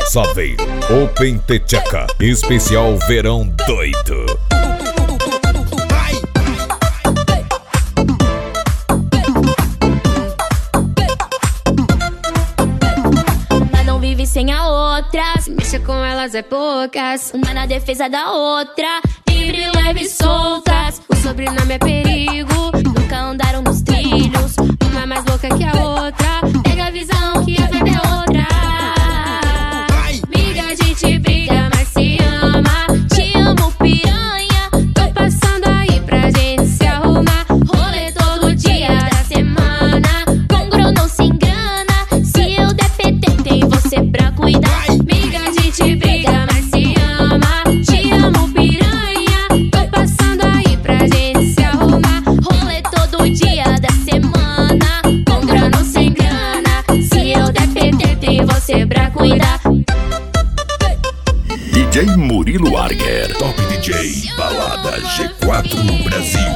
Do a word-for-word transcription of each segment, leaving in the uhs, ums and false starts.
Só vem Open Techeca, especial verão doido. Uma não vive sem a outra, se mexa com elas é poucas. Uma na defesa da outra, livre, leve e soltas. O sobrenome é perigo, nunca andaram nos trilhos. Uma é mais louca que a outra, pega a visão que a vida é outra. Amiga, a gente briga, mas se ama. Te amo, piranha, tô passando aí pra gente se arrumar. Rolê todo dia da semana, com grão não se engana. Se eu der P T, tem você pra cuidar. Amiga, a gente briga, mas se ama. Te amo, piranha, tô passando aí pra gente se arrumar. Rolê todo dia da semana, com grão não se engana. Se eu der P T, tem você pra cuidar. D J Murilo Arger, Top D J, balada G quatro no Brasil.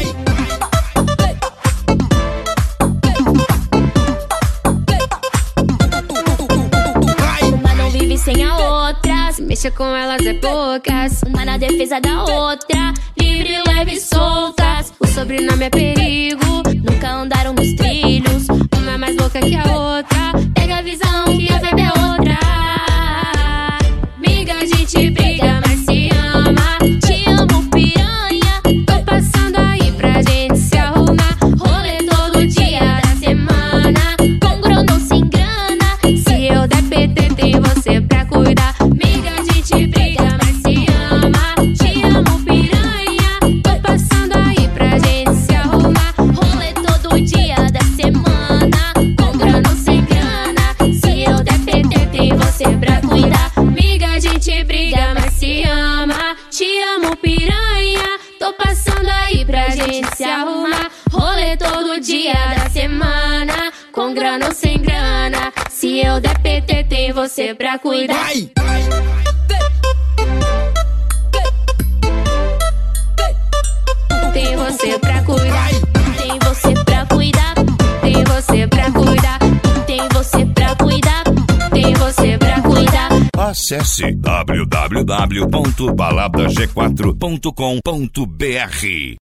Uma não vive sem a outra, se mexa com elas é poucas. Uma na defesa da outra, livre, leve e soltas. O sobrenome é perigo, nunca andaram nos trilhos. Uma é mais louca que a outra, pega a visão que a vibe é outra. Amiga, a gente briga, mas se ama. Te amo, piranha, tô passando aí pra gente se arrumar. Rolê todo dia da semana, com grão não se engana. Se eu der P T, tem você pra cuidar. Amiga, a gente briga, mas se ama. Te amo, piranha, tô passando aí pra gente se arrumar. Rolê todo dia da semana, com grão não se engana. Se eu der P T, tem você pra cuidar. Amiga, a gente briga, mas se ama. Te amo, piranha, tô passando aí pra gente se arrumar. Rolê todo dia da semana, com grana ou sem grana. Se eu der P T, tem você pra cuidar. Tem você pra cuidar. Tem você pra cuidar. Tem você pra cuidar. Tem você pra cuidar. Tem você pra cuidar. Acesse w w w ponto balada g quatro ponto com ponto b r.